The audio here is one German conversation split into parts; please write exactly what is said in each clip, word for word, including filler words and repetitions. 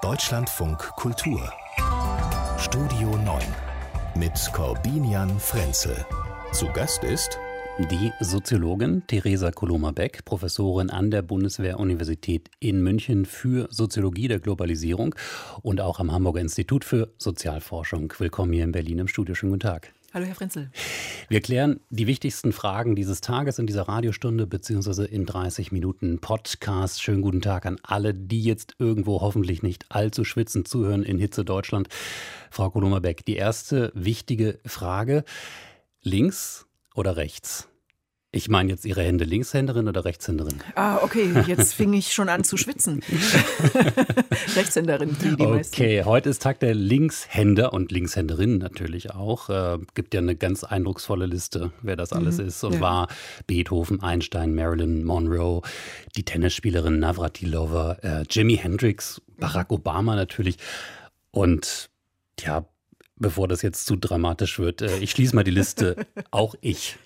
Deutschlandfunk Kultur Studio neun mit Corbinian Frenzel. Zu Gast ist die Soziologin Theresa Coloma-Beck, Professorin an der Bundeswehr-Universität in München für Soziologie der Globalisierung und auch am Hamburger Institut für Sozialforschung. Willkommen hier in Berlin im Studio. Schönen guten Tag. Hallo, Herr Frenzel. Wir klären die wichtigsten Fragen dieses Tages in dieser Radiostunde beziehungsweise in dreißig Minuten Podcast. Schönen guten Tag an alle, die jetzt irgendwo hoffentlich nicht allzu schwitzend zuhören in Hitze Deutschland. Frau Coloma-Beck, die erste wichtige Frage: Links oder rechts? Ich meine jetzt Ihre Hände, Linkshänderin oder Rechtshänderin? Ah, okay, jetzt fing ich schon an zu schwitzen. Rechtshänderin, die, die okay, meisten. Okay, heute ist Tag der Linkshänder und Linkshänderinnen natürlich auch. Äh, gibt ja eine ganz eindrucksvolle Liste, wer das alles mhm, ist und ja. war. Beethoven, Einstein, Marilyn Monroe, die Tennisspielerin Navratilova, äh, Jimi Hendrix, Barack Obama natürlich. Und ja, bevor das jetzt zu dramatisch wird, äh, ich schließe mal die Liste, auch ich.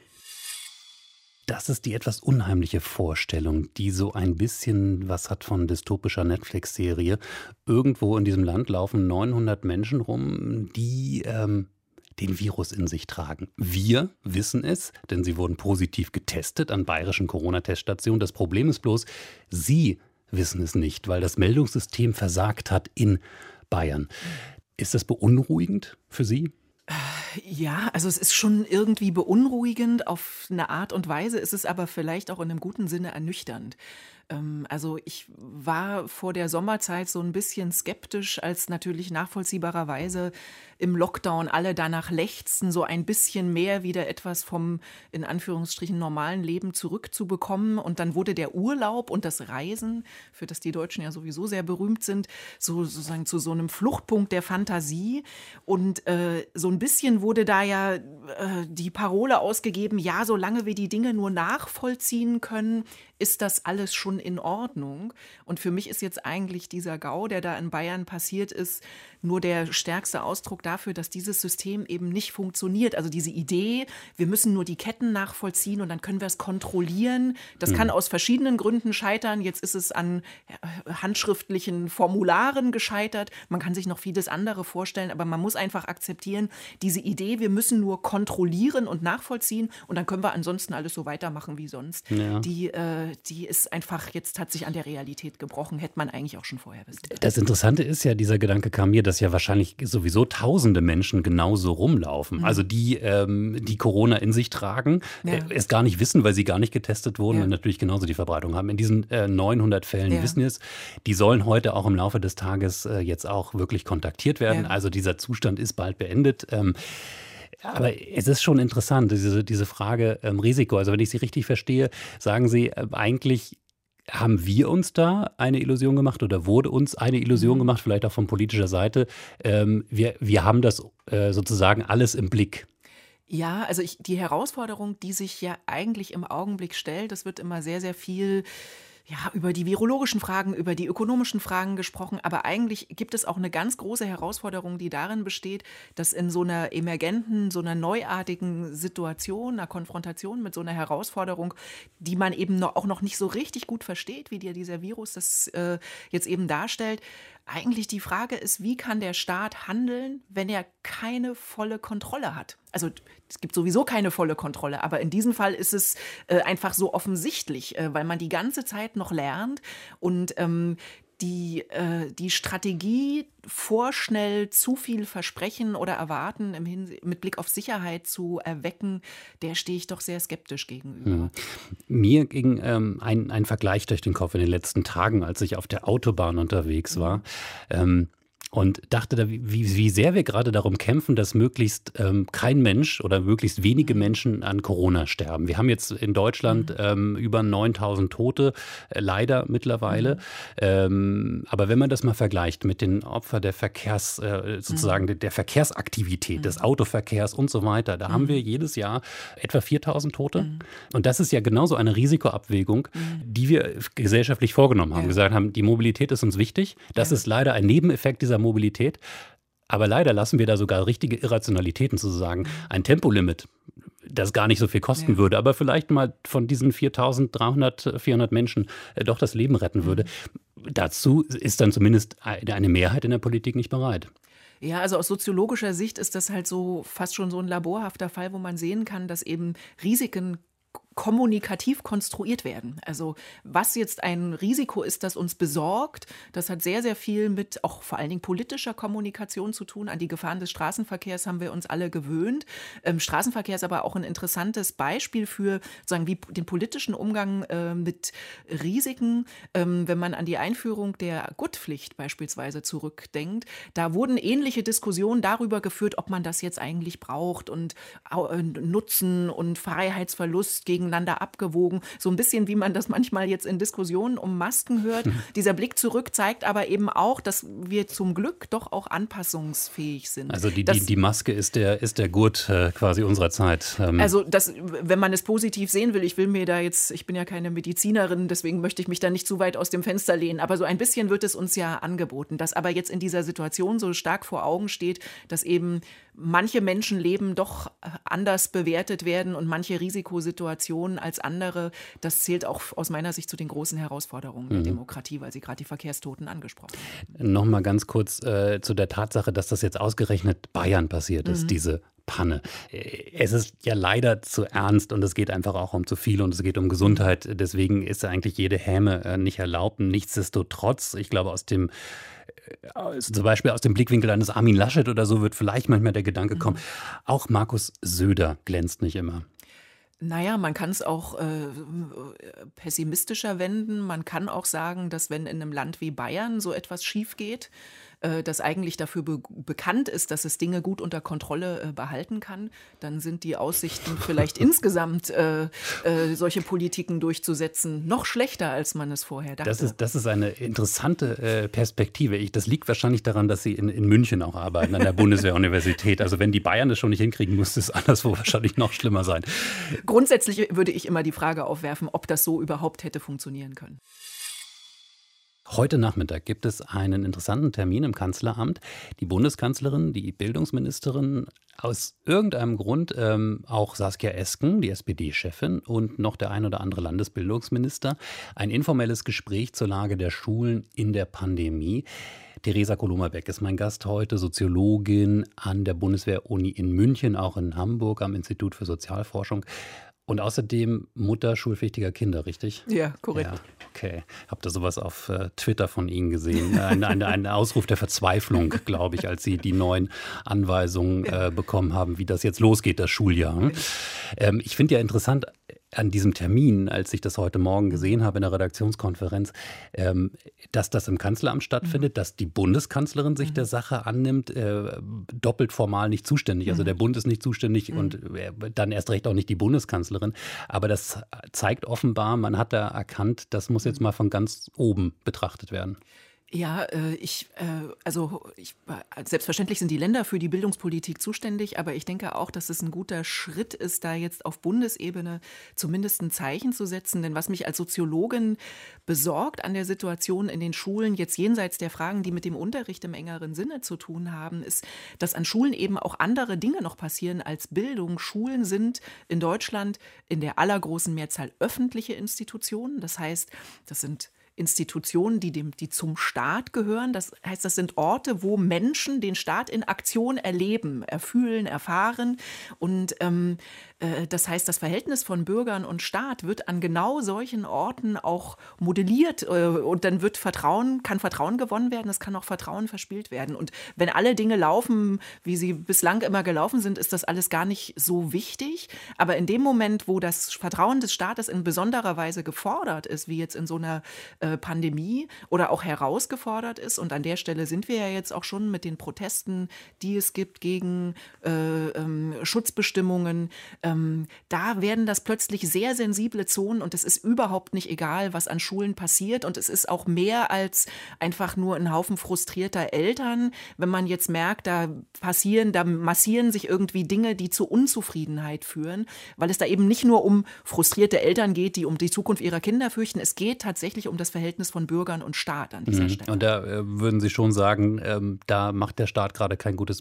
Das ist die etwas unheimliche Vorstellung, die so ein bisschen was hat von dystopischer Netflix-Serie. Irgendwo in diesem Land laufen neunhundert Menschen rum, die ähm, den Virus in sich tragen. Wir wissen es, denn sie wurden positiv getestet an bayerischen Corona-Teststationen. Das Problem ist bloß, sie wissen es nicht, weil das Meldungssystem versagt hat in Bayern. Ist das beunruhigend für Sie? Ja, also es ist schon irgendwie beunruhigend auf eine Art und Weise. Es ist aber vielleicht auch in einem guten Sinne ernüchternd. Ähm, also ich war vor der Sommerzeit so ein bisschen skeptisch, als natürlich nachvollziehbarerweise im Lockdown alle danach lechzten, so ein bisschen mehr wieder etwas vom, in Anführungsstrichen, normalen Leben zurückzubekommen. Und dann wurde der Urlaub und das Reisen, für das die Deutschen ja sowieso sehr berühmt sind, so sozusagen zu so einem Fluchtpunkt der Fantasie. Und äh, so ein bisschen wurde da ja äh, die Parole ausgegeben, ja, solange wir die Dinge nur nachvollziehen können, ist das alles schon in Ordnung. Und für mich ist jetzt eigentlich dieser GAU, der da in Bayern passiert ist, nur der stärkste Ausdruck dafür, dass dieses System eben nicht funktioniert. Also diese Idee, wir müssen nur die Ketten nachvollziehen und dann können wir es kontrollieren. Das mhm. kann aus verschiedenen Gründen scheitern. Jetzt ist es an handschriftlichen Formularen gescheitert. Man kann sich noch vieles andere vorstellen, aber man muss einfach akzeptieren, diese Idee, wir müssen nur kontrollieren und nachvollziehen und dann können wir ansonsten alles so weitermachen wie sonst. Ja. Die, äh, die ist einfach, jetzt hat sich an der Realität gebrochen, hätte man eigentlich auch schon vorher wissen. Das Interessante ist ja, dieser Gedanke kam mir, dass ja wahrscheinlich sowieso tausende Menschen genauso rumlaufen. Mhm. Also die, ähm, die Corona in sich tragen, ja. äh, es gar nicht wissen, weil sie gar nicht getestet wurden ja. und natürlich genauso die Verbreitung haben. In diesen äh, neunhundert Fällen ja. wissen wir es. Die sollen heute auch im Laufe des Tages äh, jetzt auch wirklich kontaktiert werden. Ja. Also dieser Zustand ist bald beendet. Ähm, Aber es ist schon interessant, diese, diese Frage ähm, Risiko. Also wenn ich Sie richtig verstehe, sagen Sie äh, eigentlich, haben wir uns da eine Illusion gemacht oder wurde uns eine Illusion mhm. gemacht, vielleicht auch von politischer Seite? Ähm, wir, wir haben das äh, sozusagen alles im Blick. Ja, also ich, die Herausforderung, die sich ja eigentlich im Augenblick stellt, das wird immer sehr, sehr viel ja, über die virologischen Fragen, über die ökonomischen Fragen gesprochen, aber eigentlich gibt es auch eine ganz große Herausforderung, die darin besteht, dass in so einer emergenten, so einer neuartigen Situation, einer Konfrontation mit so einer Herausforderung, die man eben noch, auch noch nicht so richtig gut versteht, wie dir dieser Virus das äh, jetzt eben darstellt, eigentlich die Frage ist, wie kann der Staat handeln, wenn er keine volle Kontrolle hat? Also es gibt sowieso keine volle Kontrolle, aber in diesem Fall ist es äh, einfach so offensichtlich, äh, weil man die ganze Zeit noch lernt und ähm, die, äh, die Strategie, vorschnell zu viel versprechen oder erwarten im Hinse- mit Blick auf Sicherheit zu erwecken, der stehe ich doch sehr skeptisch gegenüber. Hm. Mir ging ähm, ein, ein Vergleich durch den Kopf in den letzten Tagen, als ich auf der Autobahn unterwegs war. Mhm. Ähm, Und dachte, da, wie, wie sehr wir gerade darum kämpfen, dass möglichst ähm, kein Mensch oder möglichst wenige Menschen an Corona sterben. Wir haben jetzt in Deutschland mhm. ähm, über neuntausend Tote, äh, leider mittlerweile. Mhm. Ähm, aber wenn man das mal vergleicht mit den Opfern der Verkehrs, äh, sozusagen mhm. der, der Verkehrsaktivität, mhm. des Autoverkehrs und so weiter, da mhm. haben wir jedes Jahr etwa viertausend Tote. Mhm. Und das ist ja genauso eine Risikoabwägung, mhm. die wir gesellschaftlich vorgenommen haben. Ja. Wir gesagt haben, die Mobilität ist uns wichtig. Das ja. ist leider ein Nebeneffekt dieser Mobilität. Aber leider lassen wir da sogar richtige Irrationalitäten sozusagen. Ein Tempolimit, das gar nicht so viel kosten ja. würde, aber vielleicht mal von diesen viertausenddreihundert, vierhundert Menschen äh, doch das Leben retten würde. dazu ist dann zumindest eine Mehrheit in der Politik nicht bereit. Ja, also aus soziologischer Sicht ist das halt so fast schon so ein laborhafter Fall, wo man sehen kann, dass eben Risiken kommunikativ konstruiert werden. Also was jetzt ein Risiko ist, das uns besorgt, das hat sehr, sehr viel mit auch vor allen Dingen politischer Kommunikation zu tun. An die Gefahren des Straßenverkehrs haben wir uns alle gewöhnt. Ähm, Straßenverkehr ist aber auch ein interessantes Beispiel für sagen, wie den politischen Umgang äh, mit Risiken. Ähm, wenn man an die Einführung der Gurtpflicht beispielsweise zurückdenkt, da wurden ähnliche Diskussionen darüber geführt, ob man das jetzt eigentlich braucht und äh, Nutzen und Freiheitsverlust gegeneinander abgewogen. So ein bisschen, wie man das manchmal jetzt in Diskussionen um Masken hört. Mhm. Dieser Blick zurück zeigt aber eben auch, dass wir zum Glück doch auch anpassungsfähig sind. Also die, das, die, die Maske ist der, ist der Gurt äh, quasi unserer Zeit. Ähm. Also das, wenn man es positiv sehen will, ich will mir da jetzt, ich bin ja keine Medizinerin, deswegen möchte ich mich da nicht zu weit aus dem Fenster lehnen, aber so ein bisschen wird es uns ja angeboten, dass aber jetzt in dieser Situation so stark vor Augen steht, dass eben manche Menschenleben doch anders bewertet werden und manche Risikosituationen als andere. Das zählt auch aus meiner Sicht zu den großen Herausforderungen mhm. der Demokratie, weil Sie gerade die Verkehrstoten angesprochen haben. Noch mal ganz kurz äh, zu der Tatsache, dass das jetzt ausgerechnet Bayern passiert ist, mhm. diese Panne. Es ist ja leider zu ernst und es geht einfach auch um zu viel und es geht um Gesundheit. Deswegen ist eigentlich jede Häme äh, nicht erlaubt. Nichtsdestotrotz, ich glaube, aus dem Also zum Beispiel aus dem Blickwinkel eines Armin Laschet oder so wird vielleicht manchmal der Gedanke kommen, mhm. auch Markus Söder glänzt nicht immer. Naja, man kann es auch äh, pessimistischer wenden. Man kann auch sagen, dass wenn in einem Land wie Bayern so etwas schief geht, äh, das eigentlich dafür be- bekannt ist, dass es Dinge gut unter Kontrolle äh, behalten kann, dann sind die Aussichten vielleicht insgesamt, äh, äh, solche Politiken durchzusetzen, noch schlechter, als man es vorher dachte. Das ist, das ist eine interessante äh, Perspektive. Ich, das liegt wahrscheinlich daran, dass Sie in, in München auch arbeiten, an der Bundeswehr-Universität. Also wenn die Bayern das schon nicht hinkriegen, muss es anderswo wahrscheinlich noch schlimmer sein. Grundsätzlich würde ich immer die Frage aufwerfen, ob das so überhaupt hätte funktionieren können. Heute Nachmittag gibt es einen interessanten Termin im Kanzleramt. Die Bundeskanzlerin, die Bildungsministerin, aus irgendeinem Grund ähm, auch Saskia Esken, die S P D-Chefin und noch der ein oder andere Landesbildungsminister. Ein informelles Gespräch zur Lage der Schulen in der Pandemie. Theresa Kolomerbeck ist mein Gast heute, Soziologin an der Bundeswehr-Uni in München, auch in Hamburg am Institut für Sozialforschung. Und außerdem Mutter schulpflichtiger Kinder, richtig? Ja, korrekt. Ja, okay. Habt ihr sowas auf äh, Twitter von Ihnen gesehen? Ein, ein, ein Ausruf der Verzweiflung, glaube ich, als Sie die neuen Anweisungen äh, bekommen haben, wie das jetzt losgeht, das Schuljahr. Ähm, ich finde ja interessant an diesem Termin, als ich das heute Morgen gesehen habe in der Redaktionskonferenz, ähm, dass das im Kanzleramt stattfindet, dass die Bundeskanzlerin sich der Sache annimmt, äh, doppelt formal nicht zuständig. Also der Bund ist nicht zuständig und äh, dann erst recht auch nicht die Bundeskanzlerin. Aber das zeigt offenbar, man hat da erkannt, das muss jetzt mal von ganz oben betrachtet werden. Ja, äh, ich, äh, also ich, selbstverständlich sind die Länder für die Bildungspolitik zuständig, aber ich denke auch, dass es ein guter Schritt ist, da jetzt auf Bundesebene zumindest ein Zeichen zu setzen. Denn was mich als Soziologin besorgt an der Situation in den Schulen, jetzt jenseits der Fragen, die mit dem Unterricht im engeren Sinne zu tun haben, ist, dass an Schulen eben auch andere Dinge noch passieren als Bildung. Schulen sind in Deutschland in der allergroßen Mehrzahl öffentliche Institutionen. Das heißt, das sind Institutionen, die, dem, die zum Staat gehören. Das heißt, das sind Orte, wo Menschen den Staat in Aktion erleben, erfühlen, erfahren. Und ähm, äh, das heißt, das Verhältnis von Bürgern und Staat wird an genau solchen Orten auch modelliert. Äh, und dann wird Vertrauen, kann Vertrauen gewonnen werden, es kann auch Vertrauen verspielt werden. Und wenn alle Dinge laufen, wie sie bislang immer gelaufen sind, ist das alles gar nicht so wichtig. Aber in dem Moment, wo das Vertrauen des Staates in besonderer Weise gefordert ist, wie jetzt in so einer äh, Pandemie oder auch herausgefordert ist. Und an der Stelle sind wir ja jetzt auch schon mit den Protesten, die es gibt gegen äh, ähm, Schutzbestimmungen. Ähm, da werden das plötzlich sehr sensible Zonen und es ist überhaupt nicht egal, was an Schulen passiert. Und es ist auch mehr als einfach nur ein Haufen frustrierter Eltern. Wenn man jetzt merkt, da passieren, da massieren sich irgendwie Dinge, die zu Unzufriedenheit führen, weil es da eben nicht nur um frustrierte Eltern geht, die um die Zukunft ihrer Kinder fürchten. Es geht tatsächlich um das Verhältnis von Bürgern und Staat an dieser mhm. Stelle. Und da äh, würden Sie schon sagen, ähm, da macht der Staat gerade kein gutes Bild.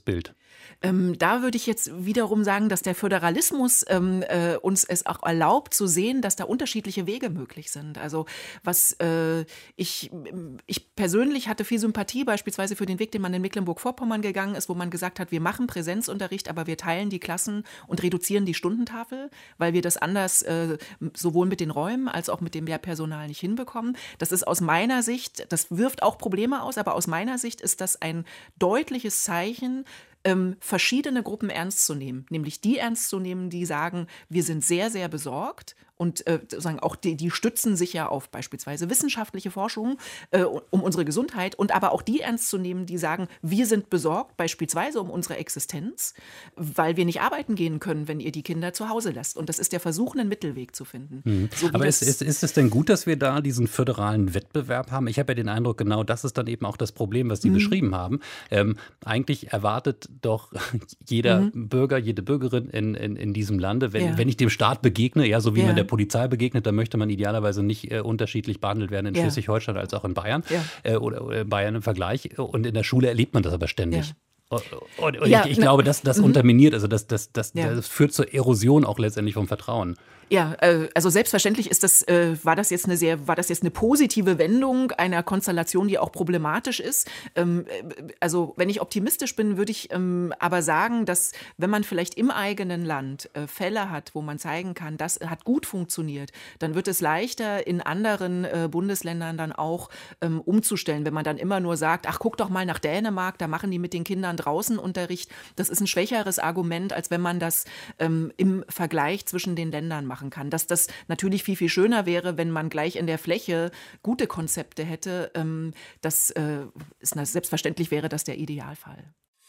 Ähm, da würde ich jetzt wiederum sagen, dass der Föderalismus ähm, äh, uns es auch erlaubt zu sehen, dass da unterschiedliche Wege möglich sind. Also was äh, ich, ich persönlich hatte viel Sympathie beispielsweise für den Weg, den man in Mecklenburg-Vorpommern gegangen ist, wo man gesagt hat, wir machen Präsenzunterricht, aber wir teilen die Klassen und reduzieren die Stundentafel, weil wir das anders äh, sowohl mit den Räumen als auch mit dem Lehrpersonal nicht hinbekommen. Das ist aus meiner Sicht, das wirft auch Probleme aus, aber aus meiner Sicht ist das ein deutliches Zeichen, Ähm, verschiedene Gruppen ernst zu nehmen, nämlich die ernst zu nehmen, die sagen, wir sind sehr, sehr besorgt und äh, sozusagen auch die, die stützen sich ja auf beispielsweise wissenschaftliche Forschung äh, um unsere Gesundheit und aber auch die ernst zu nehmen, die sagen, wir sind besorgt beispielsweise um unsere Existenz, weil wir nicht arbeiten gehen können, wenn ihr die Kinder zu Hause lasst. Und das ist der Versuch, einen Mittelweg zu finden. Mhm. So aber ist, ist, ist es denn gut, dass wir da diesen föderalen Wettbewerb haben? Ich habe ja den Eindruck, genau das ist dann eben auch das Problem, was Sie mhm. beschrieben haben. Ähm, eigentlich erwartet doch jeder mhm. Bürger, jede Bürgerin in, in, in diesem Lande, wenn, ja. wenn ich dem Staat begegne, ja, so wie ja. man der Polizei begegnet, dann möchte man idealerweise nicht äh, unterschiedlich behandelt werden in ja. Schleswig-Holstein als auch in Bayern ja. äh, oder, oder in Bayern im Vergleich. Und in der Schule erlebt man das aber ständig. Ja. Und, und ja, ich, ich ne, glaube, das, das mhm. unterminiert, also das, das, das, ja. das führt zur Erosion auch letztendlich vom Vertrauen. Ja, also selbstverständlich ist das, war das jetzt eine sehr, war das jetzt eine positive Wendung einer Konstellation, die auch problematisch ist. Also wenn ich optimistisch bin, würde ich aber sagen, dass wenn man vielleicht im eigenen Land Fälle hat, wo man zeigen kann, das hat gut funktioniert, dann wird es leichter in anderen Bundesländern dann auch umzustellen. Wenn man dann immer nur sagt, ach guck doch mal nach Dänemark, da machen die mit den Kindern draußen Unterricht. Das ist ein schwächeres Argument, als wenn man das im Vergleich zwischen den Ländern macht. Kann. Dass das natürlich viel, viel schöner wäre, wenn man gleich in der Fläche gute Konzepte hätte. Das ist selbstverständlich wäre das der Idealfall.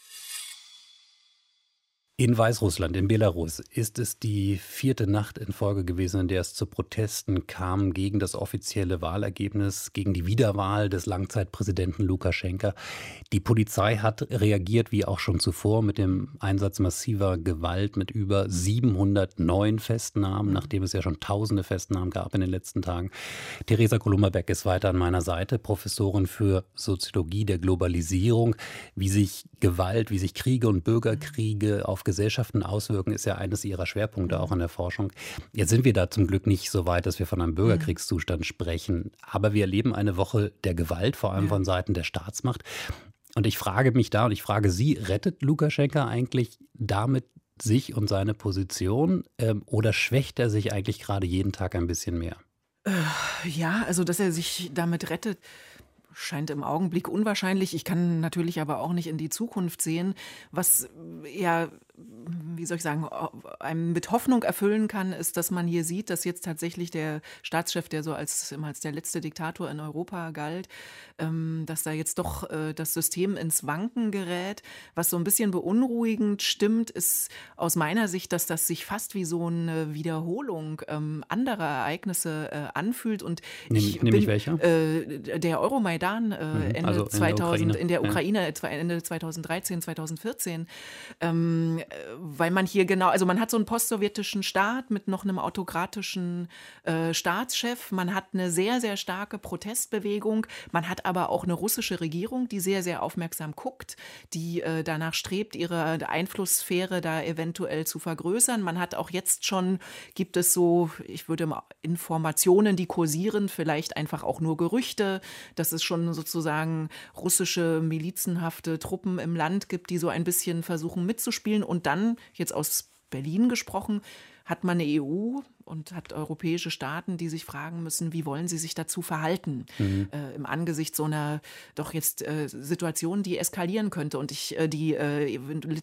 In Weißrussland, in Belarus, ist es die vierte Nacht in Folge gewesen, in der es zu Protesten kam gegen das offizielle Wahlergebnis, gegen die Wiederwahl des Langzeitpräsidenten Lukaschenka. Die Polizei hat reagiert, wie auch schon zuvor, mit dem Einsatz massiver Gewalt, mit über siebenhundertneun Festnahmen, nachdem es ja schon tausende Festnahmen gab in den letzten Tagen. Theresa Kolummerbeck ist weiter an meiner Seite, Professorin für Soziologie der Globalisierung. Wie sich Gewalt, wie sich Kriege und Bürgerkriege auf Gesellschaften auswirken, ist ja eines ihrer Schwerpunkte auch in der Forschung. Jetzt sind wir da zum Glück nicht so weit, dass wir von einem Bürgerkriegszustand sprechen. Aber wir erleben eine Woche der Gewalt, vor allem von Seiten der Staatsmacht. Und ich frage mich da und ich frage Sie, rettet Lukaschenka eigentlich damit sich und seine Position ähm, oder schwächt er sich eigentlich gerade jeden Tag ein bisschen mehr? Äh, ja, also dass er sich damit rettet, scheint im Augenblick unwahrscheinlich. Ich kann natürlich aber auch nicht in die Zukunft sehen, was ja, wie soll ich sagen, einem mit Hoffnung erfüllen kann, ist, dass man hier sieht, dass jetzt tatsächlich der Staatschef, der so als, als der letzte Diktator in Europa galt, ähm, dass da jetzt doch äh, das System ins Wanken gerät. Was so ein bisschen beunruhigend stimmt, ist aus meiner Sicht, dass das sich fast wie so eine Wiederholung ähm, anderer Ereignisse äh, anfühlt. Und Nämlich, ich nämlich bin, welcher? Äh, der Euromaidan äh, mhm. Ende also zweitausend, in der Ukraine, ja. in der Ukraine Ende zweitausenddreizehn, zweitausendvierzehn, ähm, weil man hier genau, also man hat so einen postsowjetischen Staat mit noch einem autokratischen äh, Staatschef, man hat eine sehr, sehr starke Protestbewegung, man hat aber auch eine russische Regierung, die sehr, sehr aufmerksam guckt, die äh, danach strebt, ihre Einflusssphäre da eventuell zu vergrößern. Man hat auch jetzt schon, gibt es so, ich würde mal Informationen, die kursieren, vielleicht einfach auch nur Gerüchte, dass es schon sozusagen russische milizenhafte Truppen im Land gibt, die so ein bisschen versuchen mitzuspielen. Und dann, jetzt aus Berlin gesprochen, hat man eine E U und hat europäische Staaten, die sich fragen müssen, wie wollen sie sich dazu verhalten mhm. äh, im Angesicht so einer doch jetzt äh, Situation, die eskalieren könnte. Und ich, äh, die äh,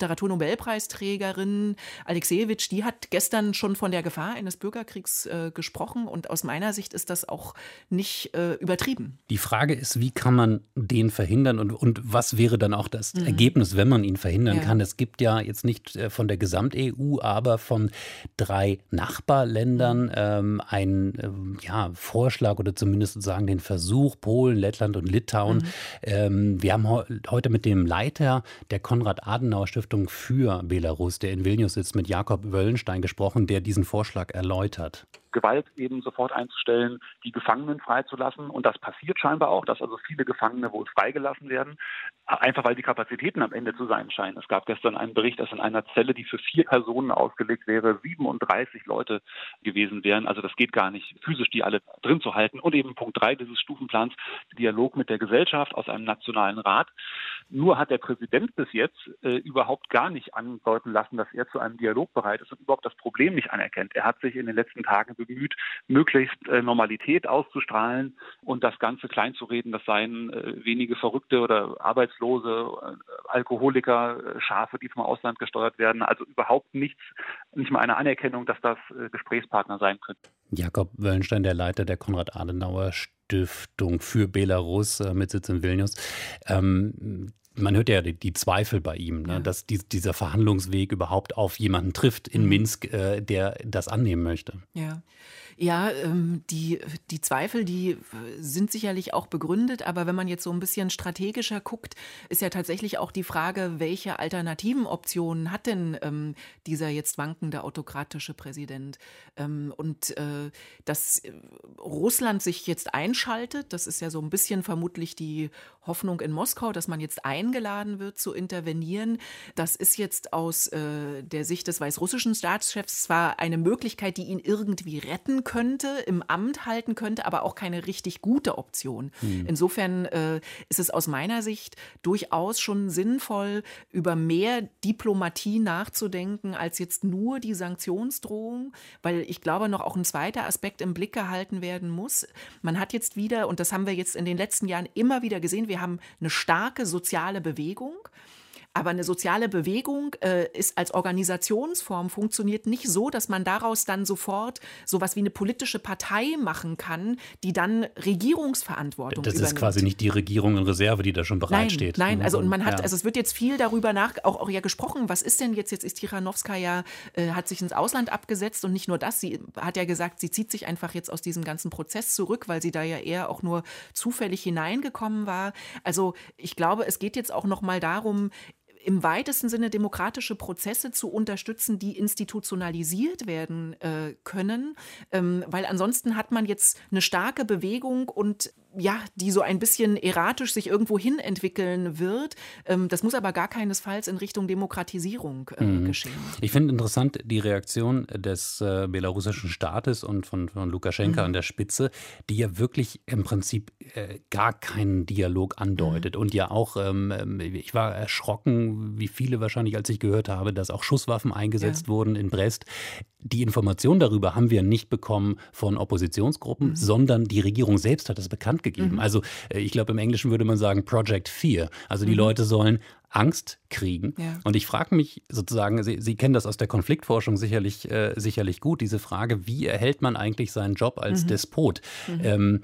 Literaturnobelpreisträgerin Alexejewitsch, die hat gestern schon von der Gefahr eines Bürgerkriegs äh, gesprochen und aus meiner Sicht ist das auch nicht äh, übertrieben. Die Frage ist, wie kann man den verhindern und, und was wäre dann auch das mhm. Ergebnis, wenn man ihn verhindern ja. kann? Es gibt ja jetzt nicht von der Gesamt-E U, aber von drei Nachbarländern Ländern ähm, ein ähm, ja, Vorschlag oder zumindest sozusagen den Versuch, Polen, Lettland und Litauen. Mhm. Ähm, wir haben he- heute mit dem Leiter der Konrad-Adenauer-Stiftung für Belarus, der in Vilnius sitzt, mit Jakob Wöllenstein gesprochen, der diesen Vorschlag erläutert. Gewalt eben sofort einzustellen, die Gefangenen freizulassen. Und das passiert scheinbar auch, dass also viele Gefangene wohl freigelassen werden, einfach weil die Kapazitäten am Ende zu sein scheinen. Es gab gestern einen Bericht, dass in einer Zelle, die für vier Personen ausgelegt wäre, siebenunddreißig Leute gewesen wären. Also das geht gar nicht, physisch die alle drin zu halten. Und eben Punkt drei dieses Stufenplans, Dialog mit der Gesellschaft aus einem nationalen Rat. Nur hat der Präsident bis jetzt äh, überhaupt gar nicht andeuten lassen, dass er zu einem Dialog bereit ist und überhaupt das Problem nicht anerkennt. Er hat sich in den letzten Tagen bemüht, möglichst äh, Normalität auszustrahlen und das Ganze kleinzureden. Das seien äh, wenige Verrückte oder Arbeitslose, äh, Alkoholiker, äh, Schafe, die vom Ausland gesteuert werden. Also überhaupt nichts, nicht mal eine Anerkennung, dass das äh, Gesprächspartner sein könnten. Jakob Wöllenstein, der Leiter der Konrad-Adenauer-Stiftung für Belarus äh, mit Sitz in Vilnius. Ähm, man hört ja die, die Zweifel bei ihm, ne, ja. dass die, dieser Verhandlungsweg überhaupt auf jemanden trifft in mhm. Minsk, äh, der das annehmen möchte. Ja. Ja, ähm, die, die Zweifel, die sind sicherlich auch begründet, aber wenn man jetzt so ein bisschen strategischer guckt, ist ja tatsächlich auch die Frage, welche alternativen Optionen hat denn ähm, dieser jetzt wankende autokratische Präsident? Ähm, und äh, dass Russland sich jetzt einschaltet, das ist ja so ein bisschen vermutlich die Hoffnung in Moskau, dass man jetzt eingeladen wird zu intervenieren. Das ist jetzt aus äh, der Sicht des weißrussischen Staatschefs zwar eine Möglichkeit, die ihn irgendwie retten könnte, im Amt halten könnte, aber auch keine richtig gute Option. Hm. Insofern äh, ist es aus meiner Sicht durchaus schon sinnvoll, über mehr Diplomatie nachzudenken, als jetzt nur die Sanktionsdrohung, weil ich glaube, noch auch ein zweiter Aspekt im Blick gehalten werden muss. Man hat jetzt wieder, und das haben wir jetzt in den letzten Jahren immer wieder gesehen, wir haben eine starke soziale Bewegung. Aber eine soziale Bewegung äh, ist als Organisationsform funktioniert nicht so, dass man daraus dann sofort sowas wie eine politische Partei machen kann, die dann Regierungsverantwortung das übernimmt. Das ist quasi nicht die Regierung in Reserve, die da schon bereitsteht. Nein, nein, also und man hat, ja. also es wird jetzt viel darüber nach, auch, auch ja gesprochen, was ist denn jetzt, jetzt ist Tichanowskaja, äh, hat sich ins Ausland abgesetzt und nicht nur das, sie hat ja gesagt, sie zieht sich einfach jetzt aus diesem ganzen Prozess zurück, weil sie da ja eher auch nur zufällig hineingekommen war. Also ich glaube, es geht jetzt auch noch mal darum, im weitesten Sinne demokratische Prozesse zu unterstützen, die institutionalisiert werden äh, können, ähm, weil ansonsten hat man jetzt eine starke Bewegung und ja, die so ein bisschen erratisch sich irgendwo hin entwickeln wird. Ähm, das muss aber gar keinesfalls in Richtung Demokratisierung äh, mhm. geschehen. Ich finde interessant die Reaktion des äh, belarussischen Staates und von, von Lukaschenka mhm. an der Spitze, die ja wirklich im Prinzip äh, gar keinen Dialog andeutet. Mhm. Und ja auch, ähm, ich war erschrocken, wie viele wahrscheinlich, als ich gehört habe, dass auch Schusswaffen eingesetzt ja. wurden in Brest. Die Information darüber haben wir nicht bekommen von Oppositionsgruppen, mhm. sondern die Regierung selbst hat das bekannt gegeben. Mhm. Also ich glaube, im Englischen würde man sagen Project Fear. Also die mhm. Leute sollen Angst kriegen. Ja. Und ich frage mich sozusagen, Sie, Sie kennen das aus der Konfliktforschung sicherlich, äh, sicherlich gut, diese Frage, wie erhält man eigentlich seinen Job als mhm. Despot? Mhm. Ähm,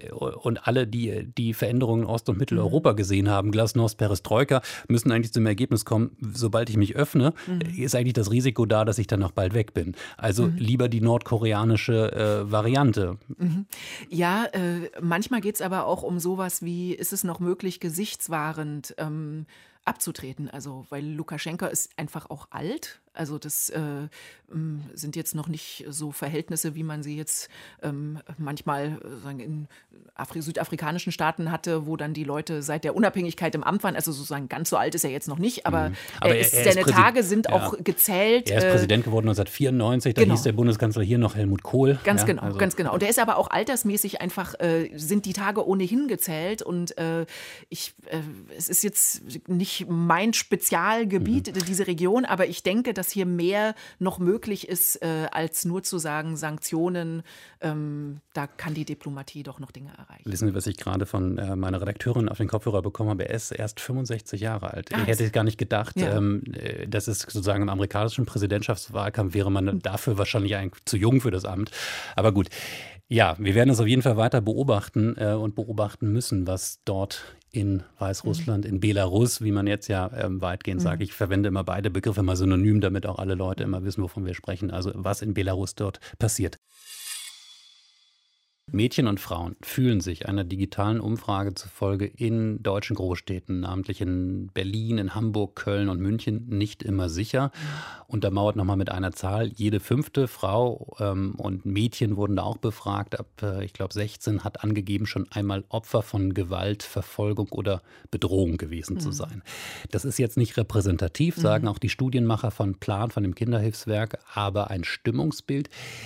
und alle, die die Veränderungen in Ost- und Mitteleuropa mhm. gesehen haben, Glasnost, Perestroika, müssen eigentlich zum Ergebnis kommen, sobald ich mich öffne, mhm. ist eigentlich das Risiko da, dass ich dann auch bald weg bin. Also mhm. lieber die nordkoreanische äh, Variante. Mhm. Ja, äh, manchmal geht es aber auch um sowas wie, ist es noch möglich, gesichtswahrend ähm, abzutreten. Also, weil Lukaschenka ist einfach auch alt. Also das äh, sind jetzt noch nicht so Verhältnisse, wie man sie jetzt ähm, manchmal äh, in Afri- südafrikanischen Staaten hatte, wo dann die Leute seit der Unabhängigkeit im Amt waren. Also sozusagen ganz so alt ist er jetzt noch nicht, aber, mhm. aber er ist, er, er seine ist Tage sind ja. auch gezählt. Er ist äh, Präsident geworden neunzehnhundertvierundneunzig, da genau. hieß der Bundeskanzler hier noch Helmut Kohl. Ganz ja, genau, also. ganz genau. Und er ist aber auch altersmäßig einfach, äh, sind die Tage ohnehin gezählt und äh, ich, äh, es ist jetzt nicht mein Spezialgebiet, mhm. diese Region, aber ich denke, dass hier mehr noch möglich ist, äh, als nur zu sagen, Sanktionen, ähm, da kann die Diplomatie doch noch Dinge erreichen. Wissen Sie, was ich gerade von äh, meiner Redakteurin auf den Kopfhörer bekommen habe? Er ist erst fünfundsechzig Jahre alt. Ich hätte gar nicht gedacht, ja. ähm, das ist sozusagen im amerikanischen Präsidentschaftswahlkampf wäre man dafür wahrscheinlich eigentlich zu jung für das Amt. Aber gut. Ja, wir werden es auf jeden Fall weiter beobachten äh, und beobachten müssen, was dort in Weißrussland, in Belarus, wie man jetzt ja ähm, weitgehend Mhm. sagt. Ich verwende immer beide Begriffe mal synonym, damit auch alle Leute immer wissen, wovon wir sprechen. Also was in Belarus dort passiert. Mädchen und Frauen fühlen sich einer digitalen Umfrage zufolge in deutschen Großstädten, namentlich in Berlin, in Hamburg, Köln und München, nicht immer sicher. Untermauert nochmal mit einer Zahl, jede fünfte Frau ähm, und Mädchen wurden da auch befragt, ab, äh, ich glaube, sechzehn, hat angegeben, schon einmal Opfer von Gewalt, Verfolgung oder Bedrohung gewesen zu sein. Das ist jetzt nicht repräsentativ, sagen auch die Studienmacher von Plan, von dem Kinderhilfswerk, aber ein Stimmungsbild,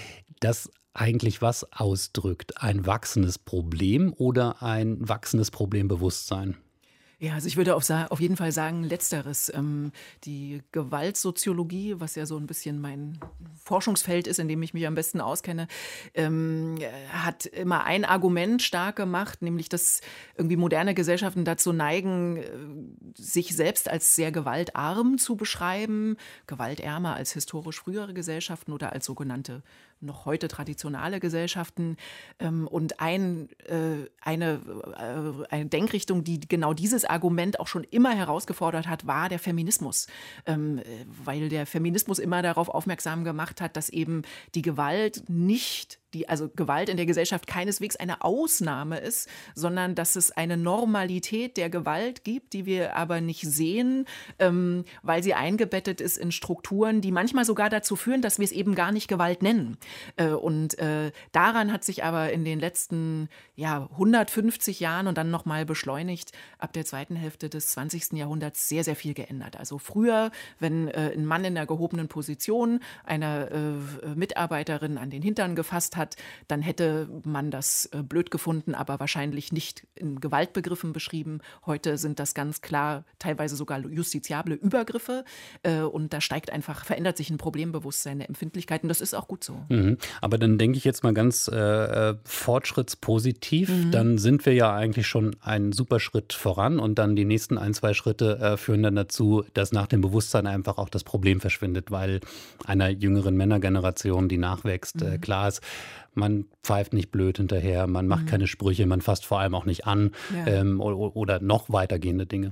das eigentlich was ausdrückt? Ein wachsendes Problem oder ein wachsendes Problembewusstsein? Ja, also ich würde auf, sa- auf jeden Fall sagen, letzteres. Ähm, die Gewaltsoziologie, was ja so ein bisschen mein Forschungsfeld ist, in dem ich mich am besten auskenne, ähm, hat immer ein Argument stark gemacht, nämlich dass irgendwie moderne Gesellschaften dazu neigen, äh, sich selbst als sehr gewaltarm zu beschreiben, gewaltärmer als historisch frühere Gesellschaften oder als sogenannte noch heute traditionale Gesellschaften. Ähm, und ein, äh, eine, äh, eine Denkrichtung, die genau dieses Argument auch schon immer herausgefordert hat, war der Feminismus. Ähm, weil der Feminismus immer darauf aufmerksam gemacht hat, dass eben die Gewalt nicht die, also Gewalt in der Gesellschaft keineswegs eine Ausnahme ist, sondern dass es eine Normalität der Gewalt gibt, die wir aber nicht sehen, ähm, weil sie eingebettet ist in Strukturen, die manchmal sogar dazu führen, dass wir es eben gar nicht Gewalt nennen. Äh, und äh, daran hat sich aber in den letzten ja, hundertfünfzig Jahren und dann nochmal beschleunigt ab der zweiten Hälfte des zwanzigsten Jahrhunderts sehr, sehr viel geändert. Also früher, wenn äh, ein Mann in einer gehobenen Position einer äh, Mitarbeiterin an den Hintern gefasst hat, dann hätte man das äh, blöd gefunden, aber wahrscheinlich nicht in Gewaltbegriffen beschrieben. Heute sind das ganz klar teilweise sogar justiziable Übergriffe äh, und da steigt einfach, verändert sich ein Problembewusstsein, eine Empfindlichkeit und das ist auch gut so. Mhm. Aber dann denke ich jetzt mal ganz äh, fortschrittspositiv, mhm. dann sind wir ja eigentlich schon einen super Schritt voran und dann die nächsten ein, zwei Schritte äh, führen dann dazu, dass nach dem Bewusstsein einfach auch das Problem verschwindet, weil einer jüngeren Männergeneration, die nachwächst, mhm. äh, klar ist, man pfeift nicht blöd hinterher, man macht mhm. keine Sprüche, man fasst vor allem auch nicht an ja. ähm, oder, oder noch weitergehende Dinge.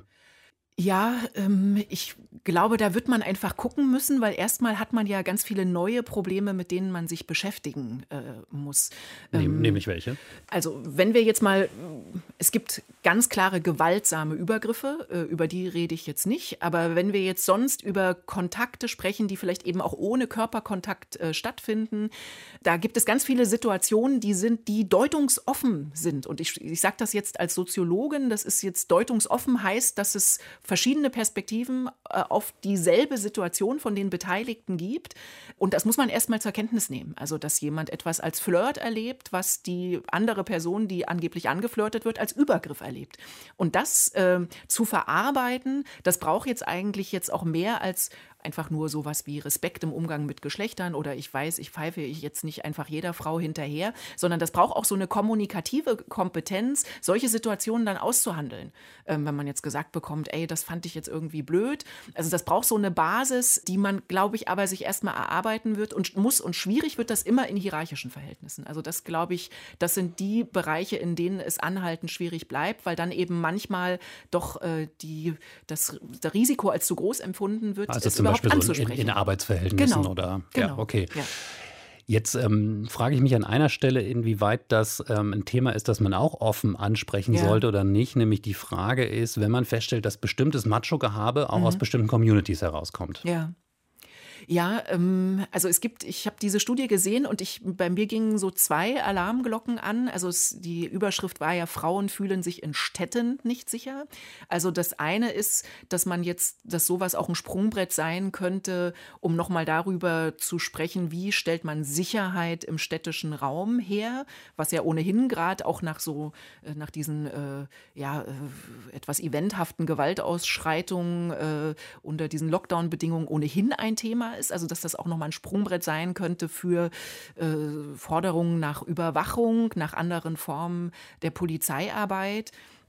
Ja, ähm, ich glaube, da wird man einfach gucken müssen, weil erstmal hat man ja ganz viele neue Probleme, mit denen man sich beschäftigen äh, muss. Ähm, Nämlich welche? Also wenn wir jetzt mal, es gibt ganz klare gewaltsame Übergriffe, äh, über die rede ich jetzt nicht, aber wenn wir jetzt sonst über Kontakte sprechen, die vielleicht eben auch ohne Körperkontakt äh, stattfinden, da gibt es ganz viele Situationen, die sind, die deutungsoffen sind. Und ich, ich sage das jetzt als Soziologin, das ist jetzt deutungsoffen, heißt, dass es verschiedene Perspektiven äh, auf dieselbe Situation von den Beteiligten gibt. Und das muss man erstmal zur Kenntnis nehmen. Also, dass jemand etwas als Flirt erlebt, was die andere Person, die angeblich angeflirtet wird, als Übergriff erlebt. Und das äh, zu verarbeiten, das braucht jetzt eigentlich jetzt auch mehr als einfach nur sowas wie Respekt im Umgang mit Geschlechtern oder ich weiß, ich pfeife ich jetzt nicht einfach jeder Frau hinterher, sondern das braucht auch so eine kommunikative Kompetenz, solche Situationen dann auszuhandeln. Ähm, wenn man jetzt gesagt bekommt, ey, das fand ich jetzt irgendwie blöd. Also das braucht so eine Basis, die man, glaube ich, aber sich erstmal erarbeiten wird und muss. Und schwierig wird das immer in hierarchischen Verhältnissen. Also das, glaube ich, das sind die Bereiche, in denen es anhaltend schwierig bleibt, weil dann eben manchmal doch äh, die, das, das Risiko als zu groß empfunden wird. Also zum Beispiel so in, in Arbeitsverhältnissen genau. oder genau. ja, okay. Ja. Jetzt ähm, frage ich mich an einer Stelle, inwieweit das ähm, ein Thema ist, das man auch offen ansprechen ja. sollte oder nicht. Nämlich die Frage ist, wenn man feststellt, dass bestimmtes Macho-Gehabe auch mhm. aus bestimmten Communities herauskommt. Ja. Ja, ähm, also es gibt, ich habe diese Studie gesehen und ich, bei mir gingen so zwei Alarmglocken an. Also es, die Überschrift war ja, Frauen fühlen sich in Städten nicht sicher. Also das eine ist, dass man jetzt, dass sowas auch ein Sprungbrett sein könnte, um nochmal darüber zu sprechen, wie stellt man Sicherheit im städtischen Raum her, was ja ohnehin gerade auch nach so, nach diesen äh, ja, äh, etwas eventhaften Gewaltausschreitungen äh, unter diesen Lockdown-Bedingungen ohnehin ein Thema ist, also dass das auch nochmal ein Sprungbrett sein könnte für äh, Forderungen nach Überwachung, nach anderen Formen der Polizeiarbeit.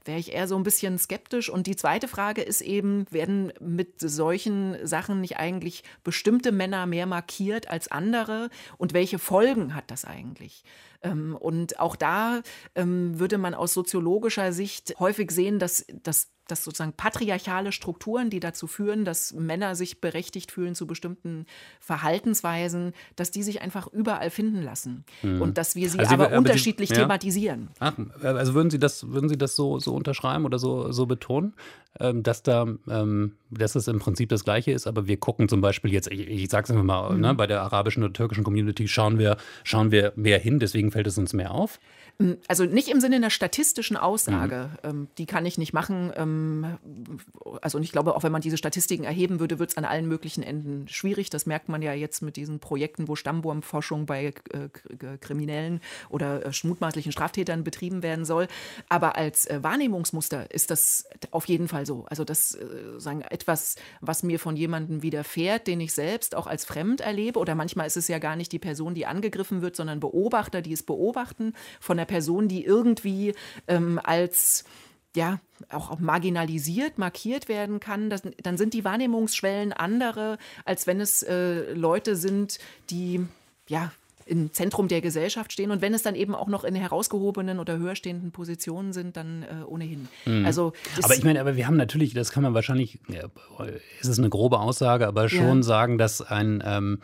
wäre ich eher so ein bisschen skeptisch. Und die zweite Frage ist eben, werden mit solchen Sachen nicht eigentlich bestimmte Männer mehr markiert als andere? Und welche Folgen hat das eigentlich? Ähm, und auch da ähm, würde man aus soziologischer Sicht häufig sehen, dass, dass dass sozusagen patriarchale Strukturen, die dazu führen, dass Männer sich berechtigt fühlen zu bestimmten Verhaltensweisen, dass die sich einfach überall finden lassen. Hm. Und dass wir sie also, aber, aber unterschiedlich die, ja. thematisieren. Ach, also würden Sie das, würden Sie das so, so unterschreiben oder so, so betonen, ähm, dass da, ähm, dass es im Prinzip das Gleiche ist, aber wir gucken zum Beispiel jetzt, ich, ich sage es einfach mal, hm. ne, bei der arabischen oder türkischen Community schauen wir, schauen wir mehr hin, deswegen fällt es uns mehr auf? Also nicht im Sinne einer statistischen Aussage, mhm. die kann ich nicht machen. Also und ich glaube, auch wenn man diese Statistiken erheben würde, wird es an allen möglichen Enden schwierig. Das merkt man ja jetzt mit diesen Projekten, wo Stammwurmforschung bei Kriminellen oder mutmaßlichen Straftätern betrieben werden soll. Aber als Wahrnehmungsmuster ist das auf jeden Fall so. Also das sagen etwas, was mir von jemandem widerfährt, den ich selbst auch als fremd erlebe. Oder manchmal ist es ja gar nicht die Person, die angegriffen wird, sondern Beobachter, die es beobachten von der Person, die irgendwie ähm, als ja, auch marginalisiert, markiert werden kann, das, dann sind die Wahrnehmungsschwellen andere, als wenn es äh, Leute sind, die ja im Zentrum der Gesellschaft stehen. Und wenn es dann eben auch noch in herausgehobenen oder höher stehenden Positionen sind, dann äh, ohnehin. Mhm. Also aber ich meine, aber wir haben natürlich, das kann man wahrscheinlich, ja, ist es eine grobe Aussage, aber schon ja. sagen, dass ein ähm,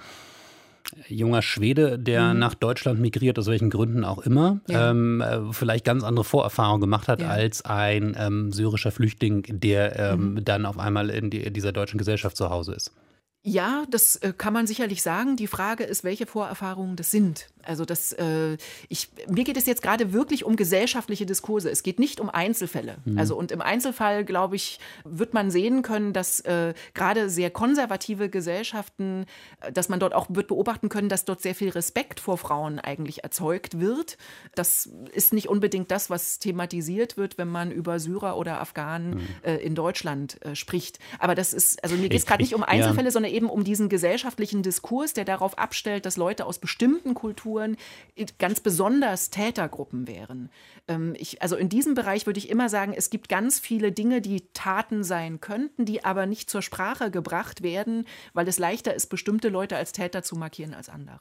junger Schwede, der mhm. nach Deutschland migriert, aus welchen Gründen auch immer, ja. ähm, vielleicht ganz andere Vorerfahrungen gemacht hat ja. als ein ähm, syrischer Flüchtling, der ähm, mhm. dann auf einmal in, die, in dieser deutschen Gesellschaft zu Hause ist. Ja, das äh, kann man sicherlich sagen. Die Frage ist, welche Vorerfahrungen das sind. Also das, äh, ich, mir geht es jetzt gerade wirklich um gesellschaftliche Diskurse. Es geht nicht um Einzelfälle. Mhm. Also und im Einzelfall, glaube ich, wird man sehen können, dass äh, gerade sehr konservative Gesellschaften, dass man dort auch wird beobachten können, dass dort sehr viel Respekt vor Frauen eigentlich erzeugt wird. Das ist nicht unbedingt das, was thematisiert wird, wenn man über Syrer oder Afghanen mhm. äh, in Deutschland äh, spricht. Aber das ist, also mir geht es gerade nicht um Einzelfälle, ja. sondern eben um diesen gesellschaftlichen Diskurs, der darauf abstellt, dass Leute aus bestimmten Kulturen ganz besonders Tätergruppen wären. Ähm, ich, also in diesem Bereich würde ich immer sagen, es gibt ganz viele Dinge, die Taten sein könnten, die aber nicht zur Sprache gebracht werden, weil es leichter ist, bestimmte Leute als Täter zu markieren als andere.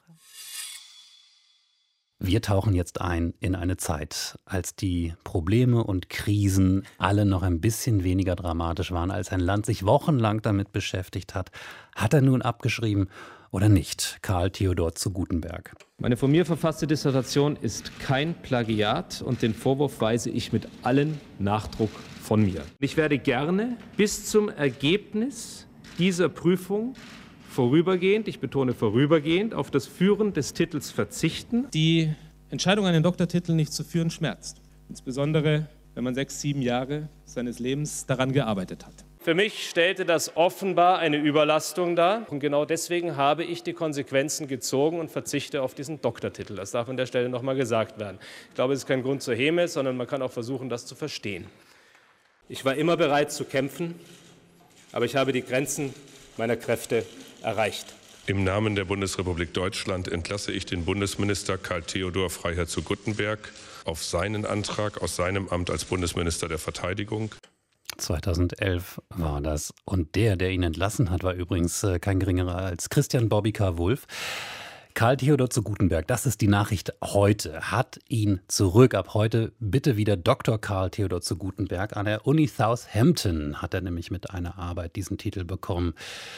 Wir tauchen jetzt ein in eine Zeit, als die Probleme und Krisen alle noch ein bisschen weniger dramatisch waren, als ein Land sich wochenlang damit beschäftigt hat. Hat er nun abgeschrieben oder nicht? Karl Theodor zu Guttenberg. Meine von mir verfasste Dissertation ist kein Plagiat und den Vorwurf weise ich mit allen Nachdruck von mir. Ich werde gerne bis zum Ergebnis dieser Prüfung vorübergehend, ich betone vorübergehend, auf das Führen des Titels verzichten. Die Entscheidung, einen Doktortitel nicht zu führen, schmerzt. Insbesondere, wenn man sechs, sieben Jahre seines Lebens daran gearbeitet hat. Für mich stellte das offenbar eine Überlastung dar. Und genau deswegen habe ich die Konsequenzen gezogen und verzichte auf diesen Doktortitel. Das darf an der Stelle nochmal gesagt werden. Ich glaube, es ist kein Grund zur Häme, sondern man kann auch versuchen, das zu verstehen. Ich war immer bereit zu kämpfen, aber ich habe die Grenzen meiner Kräfte erreicht. Im Namen der Bundesrepublik Deutschland entlasse ich den Bundesminister Karl Theodor Freiherr zu Guttenberg auf seinen Antrag aus seinem Amt als Bundesminister der Verteidigung. zweitausendelf war das. Und der, der ihn entlassen hat, war übrigens kein geringerer als Christian Bobby K. Wulff. Karl Theodor zu Guttenberg, das ist die Nachricht heute, hat ihn zurück. Ab heute bitte wieder Doktor Karl Theodor zu Guttenberg. An der Uni Southampton hat er nämlich mit einer Arbeit diesen Titel bekommen.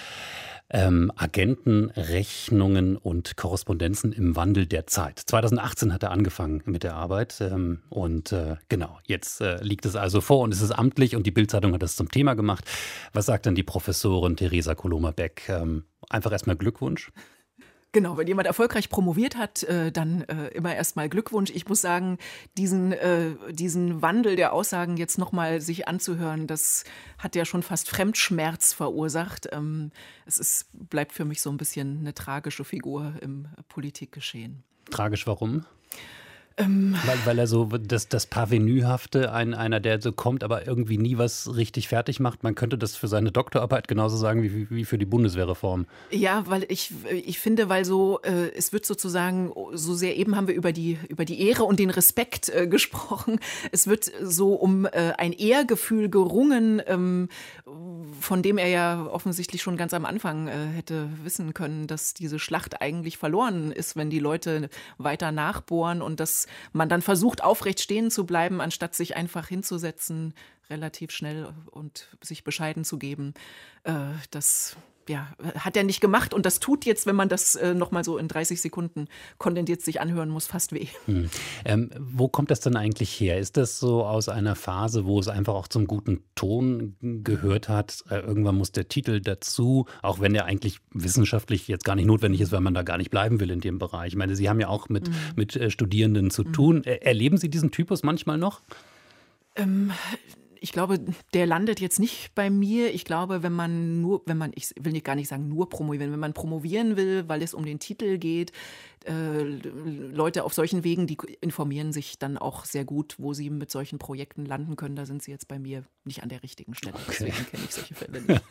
Ähm, Agenten, Rechnungen und Korrespondenzen im Wandel der Zeit. zweitausendachtzehn hat er angefangen mit der Arbeit ähm, und äh, genau, jetzt äh, liegt es also vor und es ist amtlich und die Bild-Zeitung hat das zum Thema gemacht. Was sagt denn die Professorin Theresa Koloma-Beck? Ähm, einfach erstmal Glückwunsch. Genau, wenn jemand erfolgreich promoviert hat, äh, dann äh, immer erstmal Glückwunsch. Ich muss sagen, diesen, äh, diesen Wandel der Aussagen jetzt nochmal sich anzuhören, das hat ja schon fast Fremdschmerz verursacht. Ähm, es ist, bleibt für mich so ein bisschen eine tragische Figur im Politikgeschehen. Tragisch, warum? Ähm, weil, weil er so das, das Parvenühafte, ein, einer, der so kommt, aber irgendwie nie was richtig fertig macht. Man könnte das für seine Doktorarbeit genauso sagen wie, wie für die Bundeswehrreform. Ja, weil ich, ich finde, weil so, äh, es wird sozusagen, so sehr eben haben wir über die, über die Ehre und den Respekt äh, gesprochen. Es wird so um äh, ein Ehrgefühl gerungen, ähm, von dem er ja offensichtlich schon ganz am Anfang äh, hätte wissen können, dass diese Schlacht eigentlich verloren ist, wenn die Leute weiter nachbohren und dass man dann versucht, aufrecht stehen zu bleiben, anstatt sich einfach hinzusetzen, relativ schnell und sich bescheiden zu geben. Äh, das ja, hat er nicht gemacht und das tut jetzt, wenn man das äh, nochmal so in dreißig Sekunden kondensiert sich anhören muss, fast weh. Hm. Ähm, wo kommt das denn eigentlich her? Ist das so aus einer Phase, wo es einfach auch zum guten Ton gehört hat? Äh, irgendwann muss der Titel dazu, auch wenn der eigentlich wissenschaftlich jetzt gar nicht notwendig ist, weil man da gar nicht bleiben will in dem Bereich. Ich meine, Sie haben ja auch mit, mhm. mit äh, Studierenden zu mhm. tun. Er, erleben Sie diesen Typus manchmal noch? Ähm... Ich glaube, der landet jetzt nicht bei mir. Ich glaube, wenn man nur, wenn man, ich will nicht gar nicht sagen nur promovieren, wenn man promovieren will, weil es um den Titel geht, äh, Leute auf solchen Wegen, die informieren sich dann auch sehr gut, wo sie mit solchen Projekten landen können. Da sind sie jetzt bei mir nicht an der richtigen Stelle. Okay. Deswegen kenne ich solche Fälle nicht.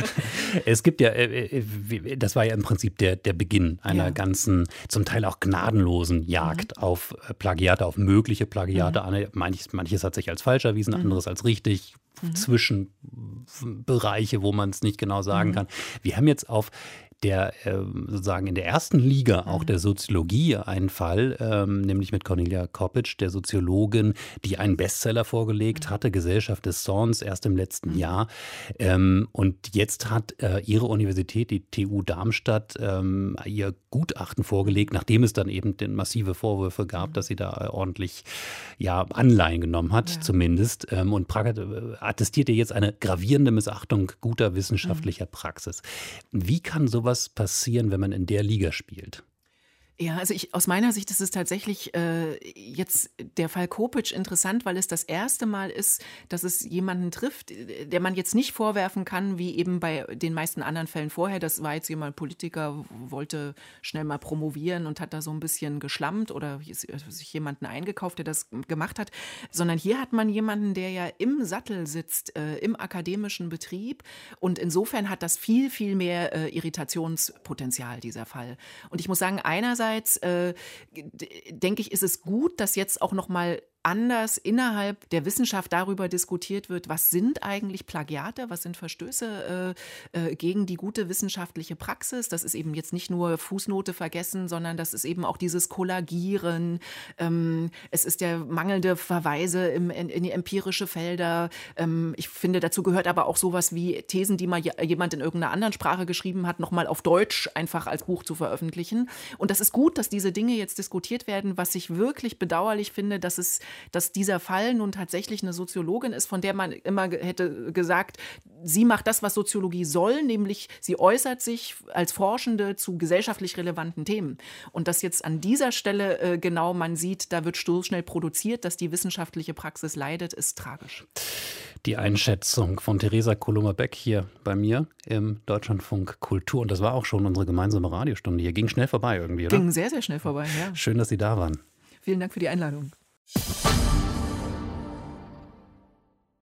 Es gibt ja, äh, das war ja im Prinzip der, der Beginn einer ja. ganzen, zum Teil auch gnadenlosen Jagd mhm. auf Plagiate, auf mögliche Plagiate. Mhm. Manches, manches hat sich als falsch erwiesen, mhm. anderes als richtig. Mhm. Zwischenbereiche, wo man es nicht genau sagen mhm. kann. Wir haben jetzt auf der äh, sozusagen in der ersten Liga auch mhm. der Soziologie einen Fall, ähm, nämlich mit Cornelia Koppitsch, der Soziologin, die einen Bestseller vorgelegt mhm. hatte, Gesellschaft des Zorns, erst im letzten mhm. Jahr. Ähm, und jetzt hat äh, ihre Universität, die T U Darmstadt, ähm, ihr Gutachten vorgelegt, nachdem es dann eben den massive Vorwürfe gab, mhm. dass sie da ordentlich ja, Anleihen genommen hat, ja. zumindest. Ähm, und attestiert ihr jetzt eine gravierende Missachtung guter wissenschaftlicher mhm. Praxis. Wie kann sowas passieren, wenn man in der Liga spielt? Ja, also ich, aus meiner Sicht ist es tatsächlich äh, jetzt der Fall Koppitsch interessant, weil es das erste Mal ist, dass es jemanden trifft, der man jetzt nicht vorwerfen kann, wie eben bei den meisten anderen Fällen vorher. Das war jetzt jemand Politiker, wollte schnell mal promovieren und hat da so ein bisschen geschlammt oder sich jemanden eingekauft, der das gemacht hat. Sondern hier hat man jemanden, der ja im Sattel sitzt, äh, im akademischen Betrieb. Und insofern hat das viel, viel mehr äh, Irritationspotenzial, dieser Fall. Und ich muss sagen, einerseits Äh, denke ich, ist es gut, dass jetzt auch noch mal anders innerhalb der Wissenschaft darüber diskutiert wird, was sind eigentlich Plagiate, was sind Verstöße äh, äh, gegen die gute wissenschaftliche Praxis. Das ist eben jetzt nicht nur Fußnote vergessen, sondern das ist eben auch dieses Kollagieren. Ähm, es ist der mangelnde Verweise im, in, in die empirische Felder. Ähm, ich finde, dazu gehört aber auch sowas wie Thesen, die mal jemand in irgendeiner anderen Sprache geschrieben hat, nochmal auf Deutsch einfach als Buch zu veröffentlichen. Und das ist gut, dass diese Dinge jetzt diskutiert werden. Was ich wirklich bedauerlich finde, dass es dass dieser Fall nun tatsächlich eine Soziologin ist, von der man immer hätte gesagt, sie macht das, was Soziologie soll, nämlich sie äußert sich als Forschende zu gesellschaftlich relevanten Themen. Und dass jetzt an dieser Stelle äh, genau man sieht, da wird so schnell produziert, dass die wissenschaftliche Praxis leidet, ist tragisch. Die Einschätzung von Theresa Kolummer-Beck hier bei mir im Deutschlandfunk Kultur. Und das war auch schon unsere gemeinsame Radiostunde hier. Ging schnell vorbei irgendwie, oder? Ging sehr, sehr schnell vorbei, ja. Schön, dass Sie da waren. Vielen Dank für die Einladung.